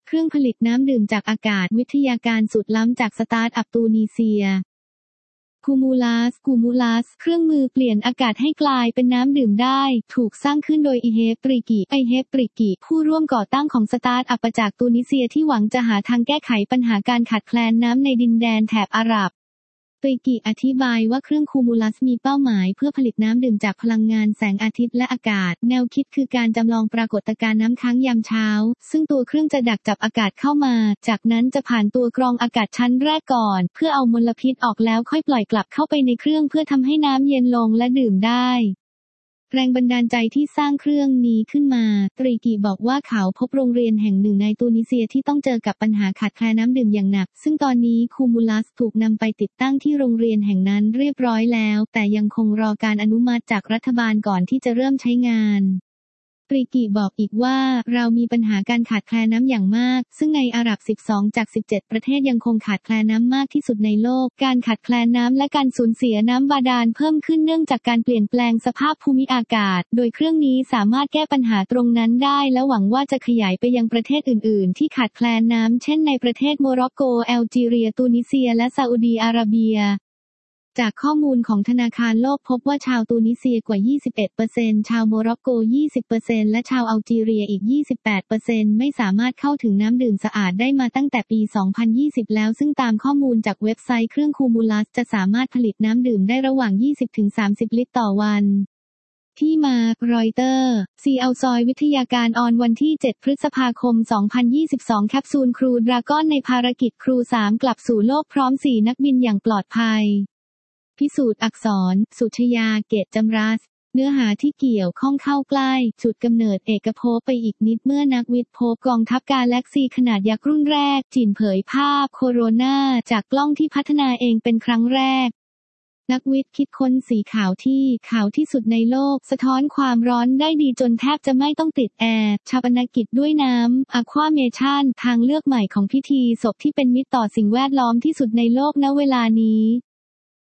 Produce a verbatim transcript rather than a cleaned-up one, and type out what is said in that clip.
เครื่องผลิตน้ำดื่มจากอากาศวิทยาการสุดล้ำจากสตาร์ทอัพตูนิเซียคูมูลัสคูมูลัสเครื่องมือเปลี่ยนอากาศให้กลายเป็นน้ำดื่มได้ถูกสร้างขึ้นโดยอิเฮปริกิไอเฮปริกิผู้ร่วมก่อตั้งของสตาร์ทอัพจากตูนิเซียที่หวังจะหาทางแก้ไขปัญหาการขาดแคลนน้ำในดินแดนแถบอาหรับปริกิอธิบายว่าเครื่องคูมูลัสมีเป้าหมายเพื่อผลิตน้ำดื่มจากพลังงานแสงอาทิตย์และอากาศแนวคิดคือการจำลองปรากฏการณ์น้ำค้างยามเช้าซึ่งตัวเครื่องจะดักจับอากาศเข้ามาจากนั้นจะผ่านตัวกรองอากาศชั้นแรกก่อนเพื่อเอามลพิษออกแล้วค่อยปล่อยกลับเข้าไปในเครื่องเพื่อทำให้น้ำเย็นลงและดื่มได้แรงบันดาลใจที่สร้างเครื่องนี้ขึ้นมาตรีกิบอกว่าเขาพบโรงเรียนแห่งหนึ่งในตูนิเซียที่ต้องเจอกับปัญหาขาดแคลนน้ำดื่มอย่างหนักซึ่งตอนนี้คูมูลัสถูกนำไปติดตั้งที่โรงเรียนแห่งนั้นเรียบร้อยแล้วแต่ยังคงรอการอนุมัติจากรัฐบาลก่อนที่จะเริ่มใช้งานปริกิบอกอีกว่าเรามีปัญหาการขาดแคลนน้ำอย่างมากซึ่งในอาหรับสิบสองจากสิบเจ็ดประเทศยังคงขาดแคลนน้ำมากที่สุดในโลกการขาดแคลนน้ำและการสูญเสียน้ำบาดาลเพิ่มขึ้นเนื่องจากการเปลี่ยนแปลงสภาพภูมิอากาศโดยเครื่องนี้สามารถแก้ปัญหาตรงนั้นได้และหวังว่าจะขยายไปยังประเทศอื่นๆที่ขาดแคลนน้ำเช่นในประเทศโมร็อกโกแอลจีเรียตูนิเซียและซาอุดีอาระเบียจากข้อมูลของธนาคารโลกพบว่าชาวตูนิเซียกว่า ยี่สิบเอ็ดเปอร์เซ็นต์ ชาวโมร็อกโก ยี่สิบเปอร์เซ็นต์ และชาวอัลจีเรียอีก ยี่สิบแปดเปอร์เซ็นต์ ไม่สามารถเข้าถึงน้ำดื่มสะอาดได้มาตั้งแต่ปี สองพันยี่สิบ แล้วซึ่งตามข้อมูลจากเว็บไซต์เครื่องคูมูลัสจะสามารถผลิตน้ำดื่มได้ระหว่าง ยี่สิบถึงสามสิบ ลิตรต่อวันที่มารอยเตอร์ซีเอาซอยวิทยาการออนวันที่ เจ็ด พฤษภาคม สองพันยี่สิบสอง แคปซูลครูดราก้อนในภารกิจครู สาม กลับสู่โลกพร้อม สี่ นักบินอย่างปลอดภัยพิสูจน์อักษรสุชยาเกตจำรัสเนื้อหาที่เกี่ยวข้องเข้าใกล้จุดกำเนิดเอกภพไปอีกนิดเมื่อนักวิทย์พบกองทัพกาแล็กซีขนาดยักษ์รุ่นแรกจีนเผยภาพโคโรนาจากกล้องที่พัฒนาเองเป็นครั้งแรกนักวิทย์คิดค้นสีขาวที่ขาวที่สุดในโลกสะท้อนความร้อนได้ดีจนแทบจะไม่ต้องติดแอร์ชาปนกิจด้วยน้ำอะควาเมชั่นทางเลือกใหม่ของพิธีศพที่เป็นมิตรต่อสิ่งแวดล้อมที่สุดในโลกณเวลานี้